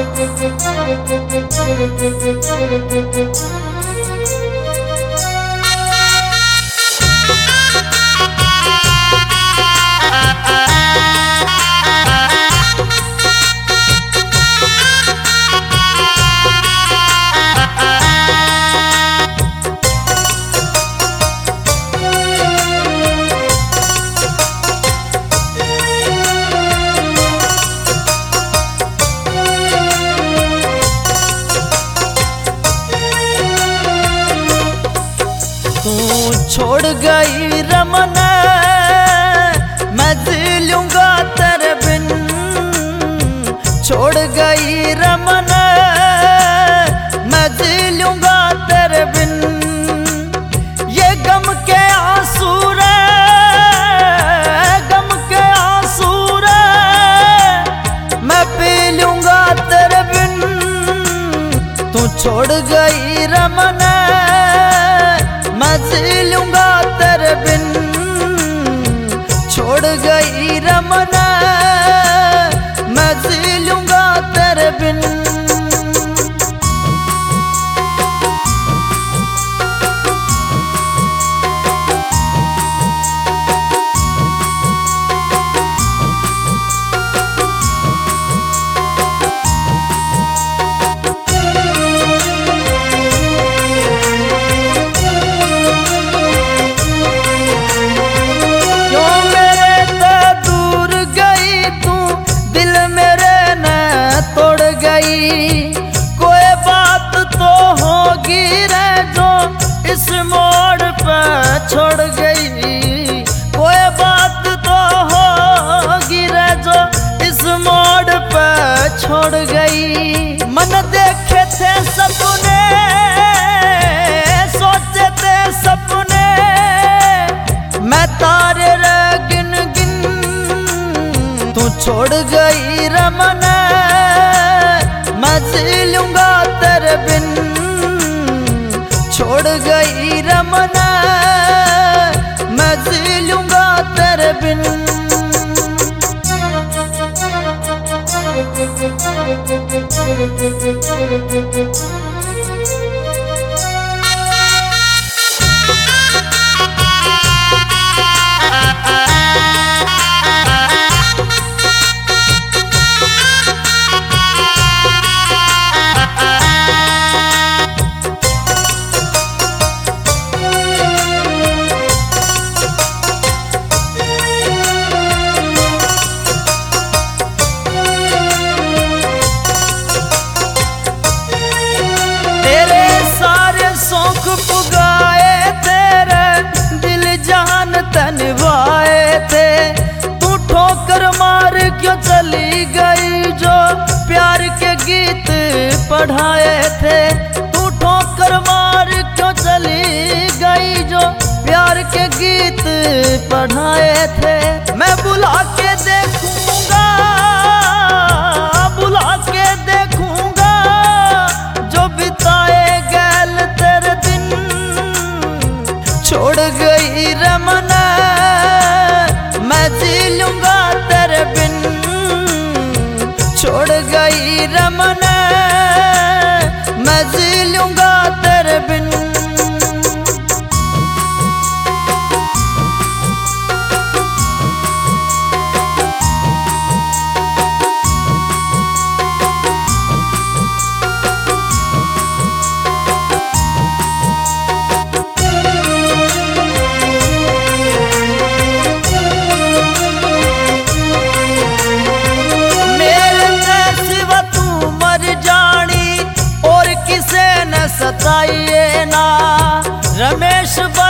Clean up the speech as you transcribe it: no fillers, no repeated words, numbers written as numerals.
छोड़ गई रमन मैं जी लूंगा तेरे बिन, छोड़ गई रमन मैं जी लूंगा तेरे बिन। ये गम के आंसू रे, गम के आंसू रे मैं पी लूंगा तेरे बिन। तू छोड़ गई रमन मैं जी लूंगा तेरे बिन, छोड़ गई रमन मैं जी लूंगा तेरे बिन। कोई बात तो होगी रे जो इस मोड़ पे छोड़ गई, कोई बात तो होगी रे जो इस मोड़ पे छोड़ गई। मन देखे थे सपने, सोचे थे सपने मैं तारे रे गिन गिन। तू छोड़ गई रमन मैं जी लूंगा तेरे बिन, छोड़ गई रमन मैं जी लूंगा तेरे बिन। पुगाए तेरे दिल जान तनवाए थे, तू ठोकर मार क्यों चली गई जो प्यार के गीत पढ़ाए थे। तू ठोकर मार क्यों चली गई जो प्यार के गीत पढ़ाए थे। मैं बुला के देखूंगा, बुला के देखूंगा जो बिताए गैल तेरे दिन। छोड़ गई रमन मैं जी लूंगा तेरे बिन, छोड़ गई रमन मैं जी लूंगा तेरे बिन। सताइए ना रमेश।